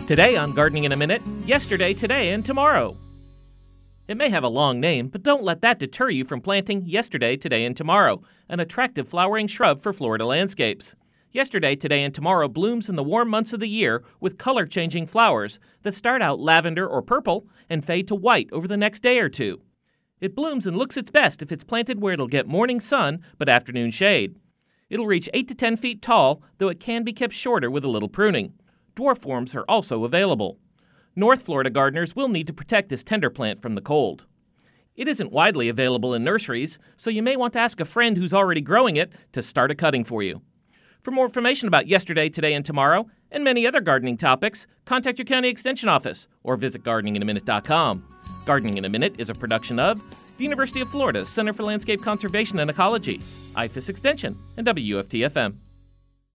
Today on Gardening in a Minute, yesterday, today, and tomorrow. It may have a long name, but don't let that deter you from planting yesterday, today, and tomorrow, an attractive flowering shrub for Florida landscapes. Yesterday, today, and tomorrow blooms in the warm months of the year with color-changing flowers that start out lavender or purple and fade to white over the next day or two. It blooms and looks its best if it's planted where it'll get morning sun but afternoon shade. It'll reach 8 to 10 feet tall, though it can be kept shorter with a little pruning. Dwarf forms are also available. North Florida gardeners will need to protect this tender plant from the cold. It isn't widely available in nurseries, so you may want to ask a friend who's already growing it to start a cutting for you. For more information about yesterday, today, and tomorrow, and many other gardening topics, contact your county extension office or visit gardeninginaminute.com. Gardening in a Minute is a production of the University of Florida's Center for Landscape Conservation and Ecology, IFAS Extension, and WFT-FM.